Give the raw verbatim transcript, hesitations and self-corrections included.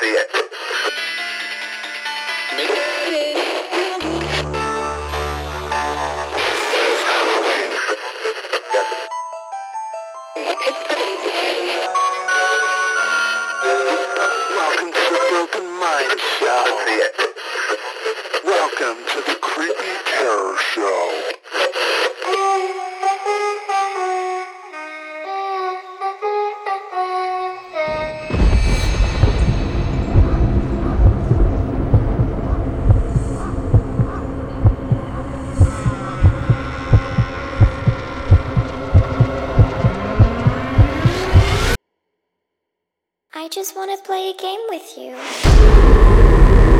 Welcome to the Broken Mind Show. Welcome to the Creepy Terror Show. I just want to play a game with you.